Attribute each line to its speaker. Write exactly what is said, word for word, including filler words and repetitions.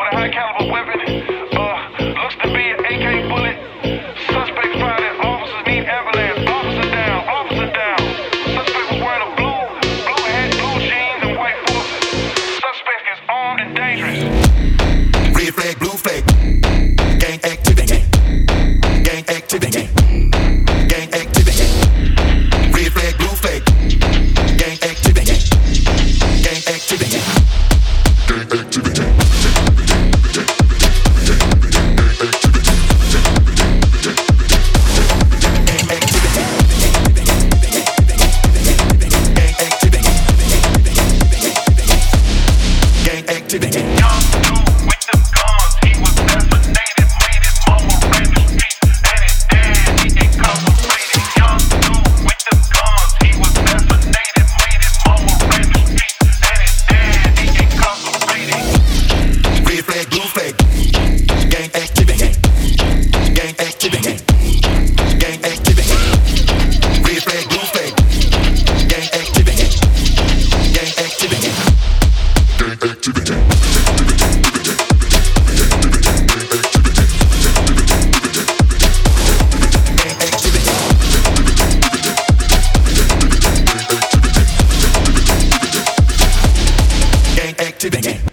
Speaker 1: a high caliber weapon. Uh, looks to be an A K bullet. Suspect spotted. Officers need ambulance. Officer down. Officer down. Suspect was wearing a blue, blue hat, blue jeans, and white forces. Suspect is armed and dangerous.
Speaker 2: Red flag, blue flag. Gang activity. Gang activity. Gang activity. Red flag, blue flag. Gang activity. Gang activity. Gang activity.
Speaker 1: Young dude with them guns, he was assassinated, made his mama ran the streets, and his dad, he incarcerated. Young dude with them guns, he was assassinated, made his mama ran the streets, and his dad, he incarcerated.
Speaker 2: Red flag, blue flag. Gang activity. Gang activity. Gang activity. Red flag, blue flag. Gang activity. Gang activity. Gang activity. Gang activity.